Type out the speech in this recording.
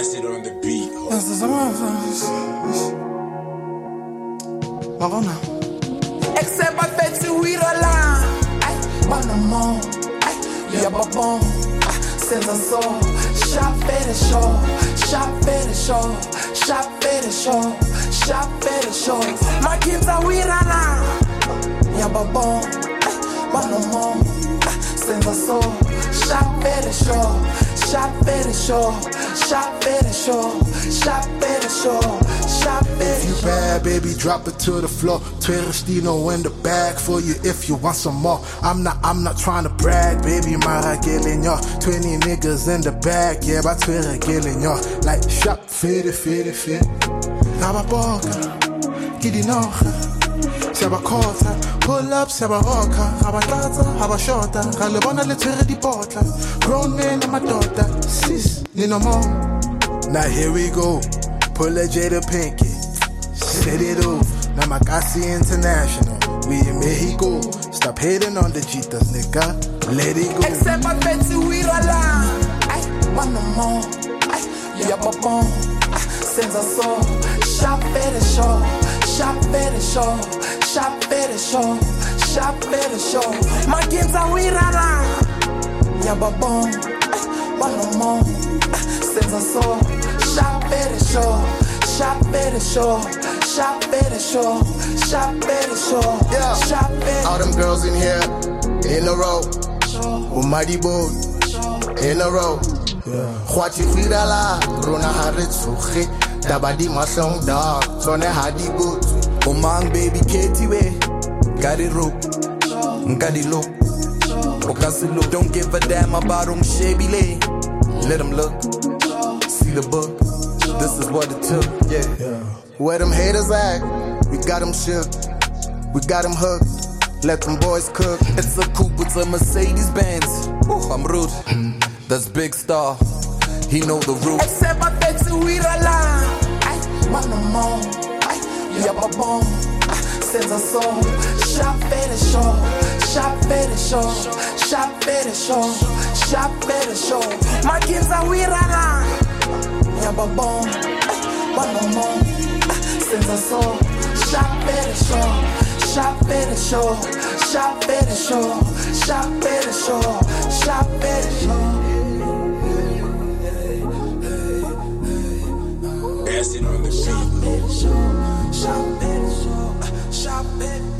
Acid on the beat. Marona. Except I fed to we the line. Banamon. Yeah, babon. Since I saw. Shop for the show. Shop for the show. Shop for the show. Shop for the show. My kids are we the line. Yeah, babon. Banamon. Since I saw. Shop for the show. Shop for the show. Shop for the show. Shop for the show. Shop for the show. If you bad, baby, drop it to the floor. Twerestino in the bag for you if you want some more. I'm not trying to brag, baby, mara killing y'all. 20 niggas in the bag, yeah, but Twitter killing y'all. Like shop fit. Raba boka, gidi nocha. Seba kota, pull up, seba roka. Raba tata, raba shota. Galebona le Twitter di botla. Grown man and my daughter, sis, ni no more. Now here we go. Pull a Jada Pinky, set it off. Namakasi International, we in Mexico. Stop hating on the cheetahs, nigga. Let it go. Except I bet you we the line. Banamon. Yeah, babon. Since I saw. Shop for the show. Shop for the show. Shop for the show. Shop for the show. My kids are we the line. Yeah, babon. Banamon. Since I saw. Shop for the show, shop for the show, shop for the show, shop for the show, yeah. Shop for all them girls in here, in a row, Umadi boat, in a row. Khwati khidala, rona haretsuge, dabadi masong dog, sone hadi boat. Omang baby Katie way, got it rope, got it look, look. Don't give a damn about Shebile. Let them look, see the book. This is what it took, yeah. Where them haters at? We got them shook. We got them hooked. Let them boys cook. It's a coupe, it's a Mercedes-Benz. I'm rude. That's Big Star. He know the route. Except I bet you we the line. Banamon. Yeah, babon. Since I saw. Shop for the show. Shop for the show. Shop for the show. Shop for the show. My kids are we the line. Yeah, babon, banamon. Since I saw, shop for the show, shop for the show, shop for the show, shop for the show, shop for the show. Acid on the beat. Shop for the show, shop for the show, shop for the show.